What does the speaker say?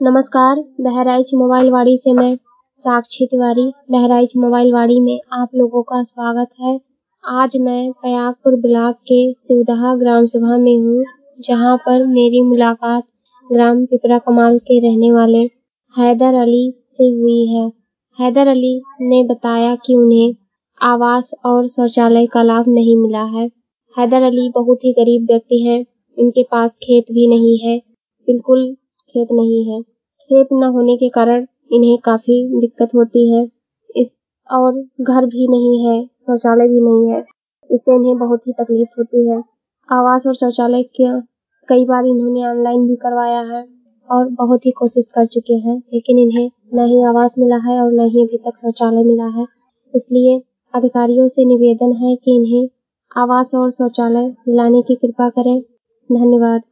नमस्कार, बहराइच मोबाइल वाड़ी से मैं साक्षी तिवारी बहराइच मोबाइल वाड़ी में आप लोगों का स्वागत है। आज मैं पयागपुर ब्लॉक के शिवदहा ग्राम सभा में हूँ, जहाँ पर मेरी मुलाकात ग्राम पिपरा कमाल के रहने वाले हैदर अली से हुई है। हैदर अली ने बताया कि उन्हें आवास और शौचालय का लाभ नहीं मिला है। हैदर अली बहुत ही गरीब व्यक्ति हैं, इनके पास खेत भी नहीं है, बिल्कुल खेत नहीं है। खेत न होने के कारण इन्हें काफी दिक्कत होती है। और घर भी नहीं है, शौचालय भी नहीं है, इससे इन्हें बहुत ही तकलीफ होती है। आवास और शौचालय के कई बार इन्होंने ऑनलाइन भी करवाया है और बहुत ही कोशिश कर चुके हैं, लेकिन इन्हें न ही आवास मिला है और न ही अभी तक शौचालय मिला है। इसलिए अधिकारियों से निवेदन है कि इन्हें आवास और शौचालय दिलाने की कृपा करें। धन्यवाद।